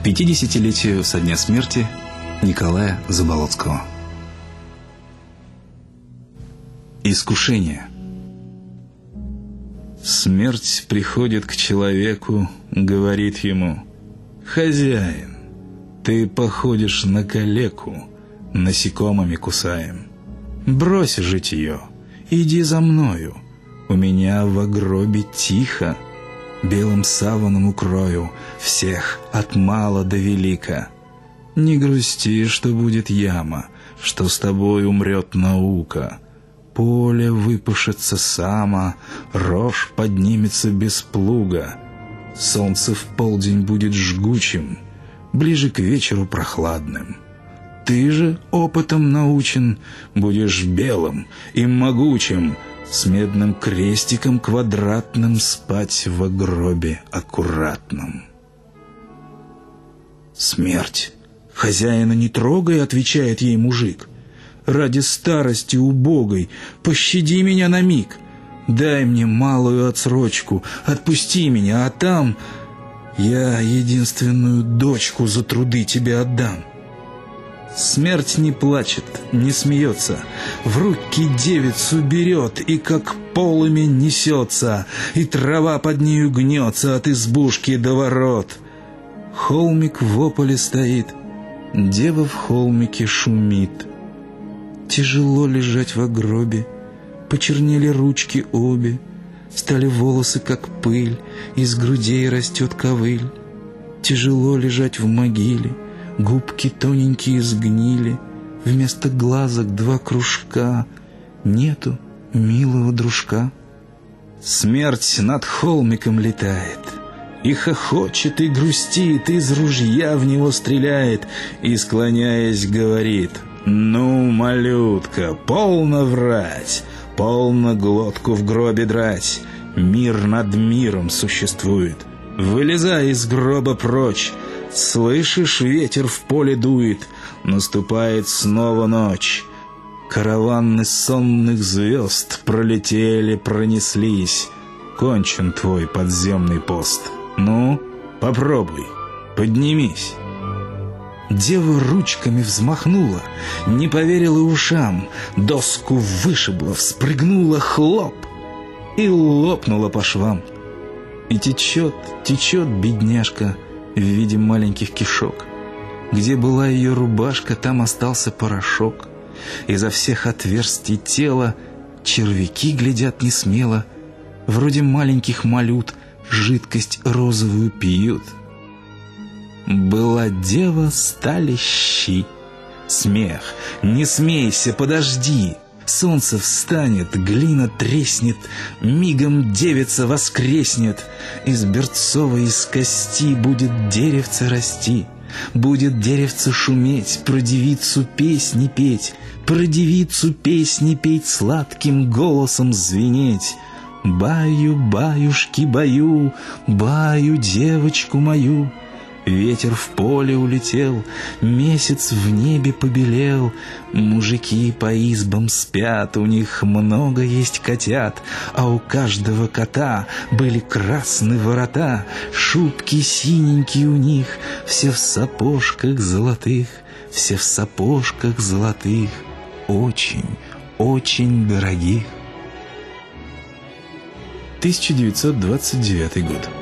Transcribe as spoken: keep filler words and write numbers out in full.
пятидесятилетию со дня смерти Николая Заболоцкого. Искушение. Смерть приходит к человеку, говорит ему: «Хозяин, ты походишь на калеку, насекомыми кусаем. Брось житье, иди за мною, у меня в гробе тихо, белым саваном укрою всех от мала до велика. Не грусти, что будет яма, что с тобой умрет наука. Поле выпушится само, рожь поднимется без плуга. Солнце в полдень будет жгучим, ближе к вечеру прохладным. Ты же опытом научен, будешь белым и могучим, с медным крестиком квадратным спать в гробе аккуратном». «Смерть, хозяина не трогай», — отвечает ей мужик. «Ради старости убогой пощади меня на миг. Дай мне малую отсрочку, отпусти меня, а там я единственную дочку за труды тебе отдам». Смерть не плачет, не смеется, в руки девицу берет и как полыми несется, и трава под нею гнется от избушки до ворот. Холмик в ополе стоит, дева в холмике шумит. Тяжело лежать в гробе, почернели ручки обе, стали волосы как пыль, из грудей растет ковыль. Тяжело лежать в могиле, губки тоненькие сгнили, вместо глазок два кружка, нету милого дружка. Смерть над холмиком летает, и хохочет, и грустит, из ружья в него стреляет, и, склоняясь, говорит: «Ну, малютка, полно врать, полно глотку в гробе драть. Мир над миром существует. Вылезай из гроба прочь. Слышишь, ветер в поле дует, наступает снова ночь. Караваны сонных звезд пролетели, пронеслись. Кончен твой подземный пост. Ну, попробуй, поднимись». Дева ручками взмахнула, не поверила ушам, доску вышибла, вспрыгнула, хлоп, и лопнула по швам. И течет, течет бедняжка в виде маленьких кишок. Где была ее рубашка, там остался порошок. Изо всех отверстий тела червяки глядят несмело, вроде маленьких малют жидкость розовую пьют. Была дева, стали щи. Смех, не смейся, подожди. Солнце встанет, глина треснет, мигом девица воскреснет. Из берцовой, из кости будет деревце расти. Будет деревце шуметь, про девицу песни петь, про девицу песни петь, сладким голосом звенеть. Баю, баюшки, баю, баю девочку мою. Ветер в поле улетел, месяц в небе побелел. Мужики по избам спят, у них много есть котят, а у каждого кота были красные ворота, шубки синенькие у них, все в сапожках золотых, все в сапожках золотых, очень, очень дорогих. тысяча девятьсот двадцать девятый год.